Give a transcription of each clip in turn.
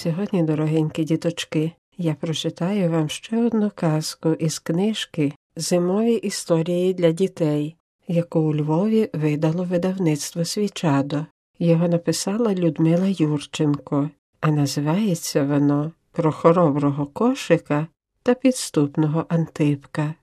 Сьогодні, дорогенькі діточки, я прочитаю вам ще одну казку із книжки «Зимові історії для дітей», яку у Львові видало видавництво «Свічадо». Його написала Людмила Юрченко, а називається воно «Про хороброго кошика та підступного Антипка».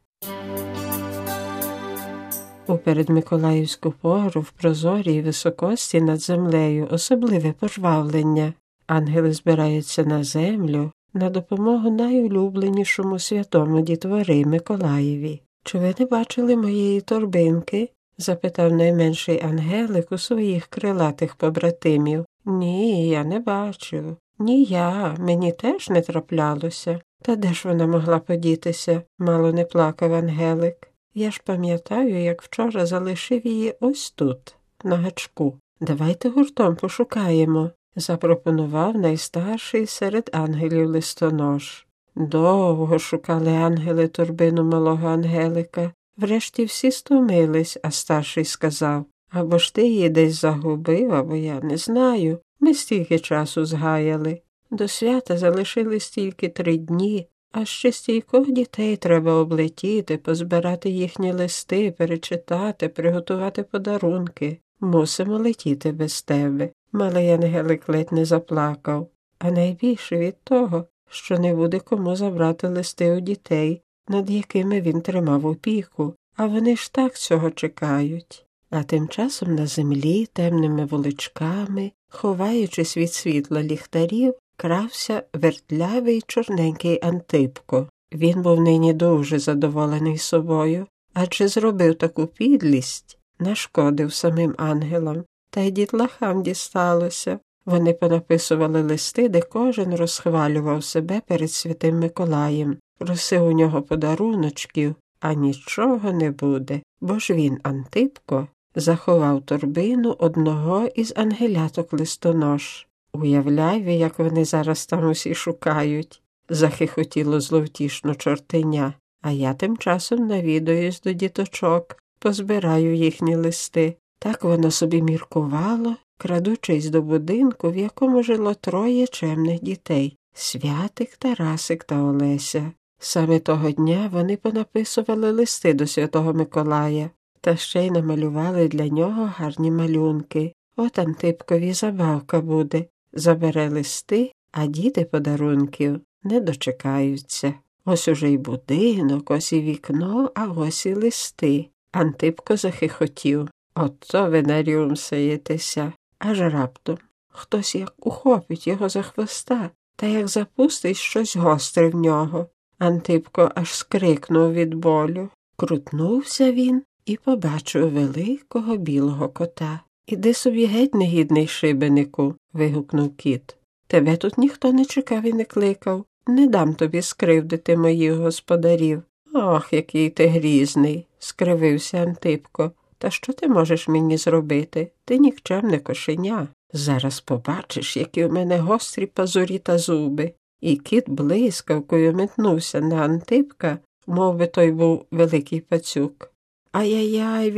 У передмиколаївську пору в прозорій високості над землею особливе пожвавлення. Ангели збираються на землю на допомогу найулюбленішому святому дітвори Миколаєві. «Чи ви не бачили моєї торбинки?» – запитав найменший ангелик у своїх крилатих побратимів. «Ні, я не бачу. Ні я, мені теж не траплялося. Та де ж вона могла подітися?» – мало не плакав ангелик. «Я ж пам'ятаю, як вчора залишив її ось тут, на гачку. Давайте гуртом пошукаємо», – запропонував найстарший серед ангелів листонож. Довго шукали ангели торбину малого ангелика. Врешті всі стомились, а старший сказав: «Або ж ти її десь загубив, або я не знаю. Ми стільки часу згаяли. До свята залишились тільки 3 дні, а ще стількох дітей треба облетіти, позбирати їхні листи, перечитати, приготувати подарунки. Мусимо летіти без тебе». Малий ангелик ледь не заплакав, а найбільше від того, що не буде кому забрати листи у дітей, над якими він тримав опіку, а вони ж так цього чекають. А тим часом на землі темними вуличками, ховаючись від світла ліхтарів, крався вертлявий чорненький Антипко. Він був нині дуже задоволений собою, адже зробив таку підлість, нашкодив самим ангелам. Та й дітлахам дісталося. Вони понаписували листи, де кожен розхвалював себе перед святим Миколаєм, просив у нього подаруночків, а нічого не буде, бо ж він, Антипко, заховав торбину одного із ангеляток листонож. «Уявляй, як вони зараз там усі шукають», – захихотіло зловтішно чортеня, а я тим часом навідаюсь до діточок, позбираю їхні листи. Так воно собі міркувало, крадучись до будинку, в якому жило 3 чемних дітей – Святик, Тарасик та Олеся. Саме того дня вони понаписували листи до святого Миколая, та ще й намалювали для нього гарні малюнки. От Антипкові забавка буде. Забере листи, а діти подарунків не дочекаються. Ось уже й будинок, ось і вікно, а ось і листи. Антипко захихотів. «Ото ви нарюмсаєтеся». Аж раптом хтось як ухопить його за хвоста та як запустить щось гостре в нього. Антипко аж скрикнув від болю. Крутнувся він і побачив великого білого кота. «Іди собі геть, негідний шибенику», – вигукнув кіт. «Тебе тут ніхто не чекав і не кликав. Не дам тобі скривдити моїх господарів». «Ох, який ти грізний», – скривився Антипко. «Та що ти можеш мені зробити? Ти нікчемне кошеня. Зараз побачиш, які у мене гострі пазурі та зуби». І кіт блискавкою метнувся на Антипка, мов би той був великий пацюк. «Ай-яй-яй,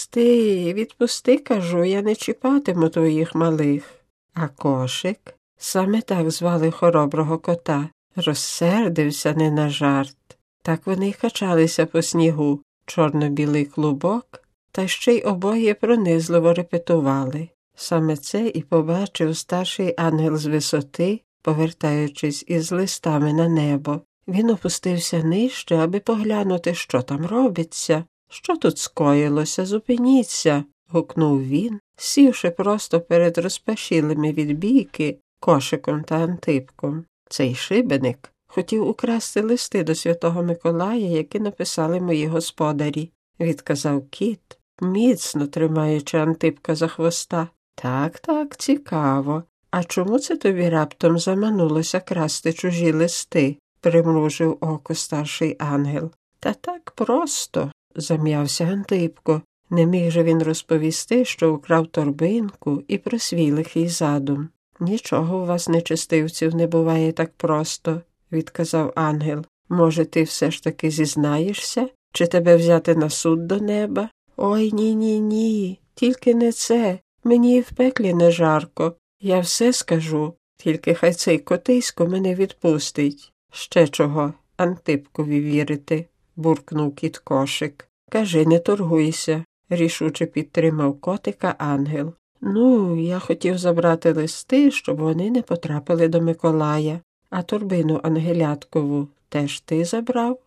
відпусти, кажу, я не чіпатиму твоїх малих». А кошик, саме так звали хороброго кота, розсердився не на жарт. Так вони й качалися по снігу, чорно-білий клубок, та ще й обоє пронизливо репетували. Саме це і побачив старший ангел з висоти, повертаючись із листами на небо. Він опустився нижче, аби поглянути, що там робиться. «Що тут скоїлося? Зупиніться!» – гукнув він, сівши просто перед розпашілими від бійки кошиком та Антипком. Цей шибеник хотів украсти листи до святого Миколая, які написали мої господарі, – відказав кіт, міцно тримаючи Антипка за хвоста. Так, цікаво. А чому це тобі раптом заманулося красти чужі листи?» – примружив око старший ангел. «Та так просто», – зам'явся Антипко. Не міг же він розповісти, що украв торбинку і про свій лихий задум. «Нічого у вас, нечестивців, не буває так просто», – відказав ангел. «Може, ти все ж таки зізнаєшся? Чи тебе взяти на суд до неба?» «Ой, ні, тільки не це. Мені і в пеклі не жарко. Я все скажу. Тільки хай цей котисько мене відпустить. Ще чого, Антипкові вірити, буркнув кіт Кошик. Кажи, не торгуйся, рішуче підтримав котика Ангел. Ну, я хотів забрати листи, щоб вони не потрапили до Миколая. А торбину Ангеляткову теж ти забрав?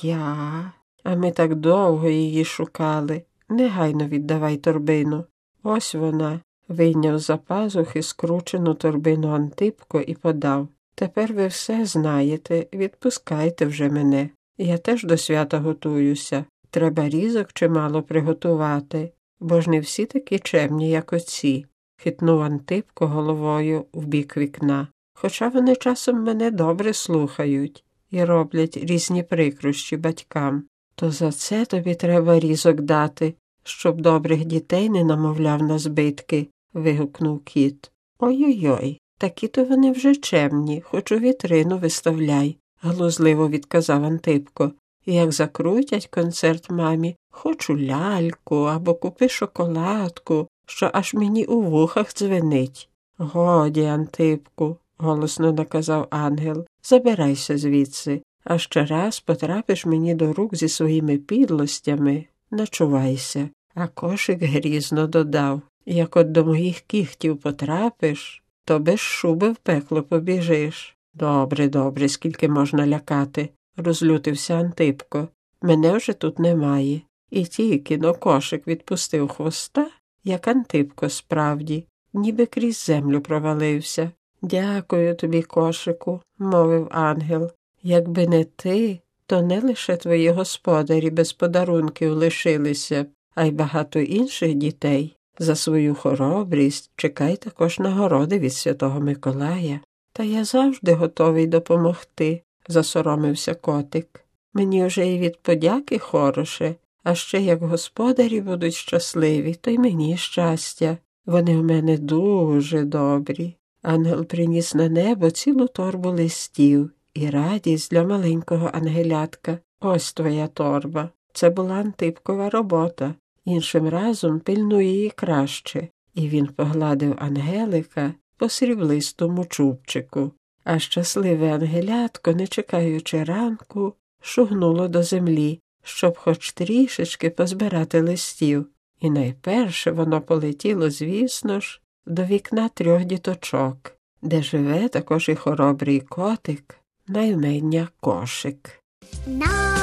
Я. А ми так довго її шукали. Негайно віддавай торбину. Ось вона. Вийняв з-за пазухи скручену торбину Антипко і подав. Тепер ви все знаєте, відпускайте вже мене. Я теж до свята готуюся. Треба різок чимало приготувати, бо ж не всі такі чемні, як оці. Хитнув Антипко головою в бік вікна. Хоча вони часом мене добре слухають і роблять різні прикрощі батькам. То за це тобі треба різок дати, щоб добрих дітей не намовляв на збитки, вигукнув кіт. Ой-ой-ой, такі-то вони вже чемні, хоч у вітрину виставляй, глузливо відказав Антипко. Як закрутять концерт мамі, хочу ляльку або купи шоколадку, що аж мені у вухах дзвенить. Годі, Антипку, голосно наказав Ангел, забирайся звідси, а ще раз потрапиш мені до рук зі своїми підлостями, начувайся. А Кошик грізно додав, як от до моїх кіхтів потрапиш, то без шуби в пекло побіжиш. Добре, добре, скільки можна лякати, розлютився Антипко. Мене вже тут немає. І тільки но Кошик відпустив хвоста, як Антипко справді, ніби крізь землю провалився. Дякую тобі, Кошику, мовив Ангел. Якби не ти, то не лише твої господарі без подарунків лишилися б, а й багато інших дітей. За свою хоробрість чекай також нагороди від Святого Миколая. Та я завжди готовий допомогти, засоромився котик. Мені вже і від подяки хороше, а ще як господарі будуть щасливі, то й мені щастя. Вони в мене дуже добрі. Ангел приніс на небо цілу торбу листів і радість для маленького ангелятка. Ось твоя торба. Це була Антипкова робота. Іншим разом пильнуй її краще. І він погладив Ангелика по сріблистому чубчику. А щасливе ангелятко, не чекаючи ранку, шугнуло до землі, щоб хоч трішечки позбирати листів. І найперше воно полетіло, звісно ж, до вікна 3 діточок, де живе також і хоробрий котик на ім'я Кошик.